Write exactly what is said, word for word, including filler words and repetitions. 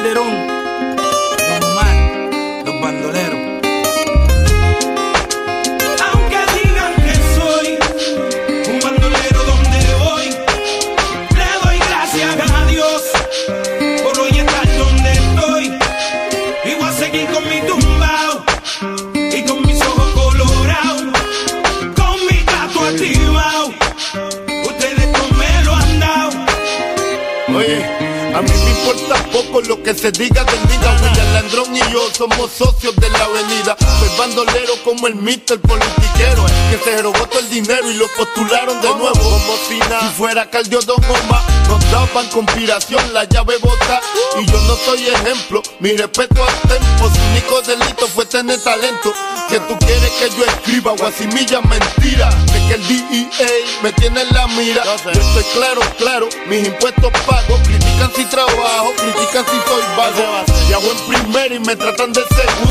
Calderón, Don Omar, los bandoleros. Aunque digan que soy un bandolero donde voy, le doy gracias a Dios por hoy estar donde estoy. Y voy a seguir con mi tumbao y con mis ojos colorados, con mi gato activado. Ustedes no me lo han dado. Oye, a mí me importa poco lo que se diga del nigga. William Landrón y yo somos socios de la avenida. Soy bandolero como el mister politiquero, que se robó todo el dinero y lo postularon de nuevo como si nada. Si fuera Caldio Don Omar, nos daban conspiración, la llave bota. Y yo no soy ejemplo, mi respeto al tempo. Su único delito fue tener talento. Que tú quieres que yo escriba guasimilla mentira, de que el D E A me tiene en la mira. Yo estoy claro, claro, mis impuestos pago. Critican si trabajo, critican si soy vago. Viajo en primera y me tratan de seguro.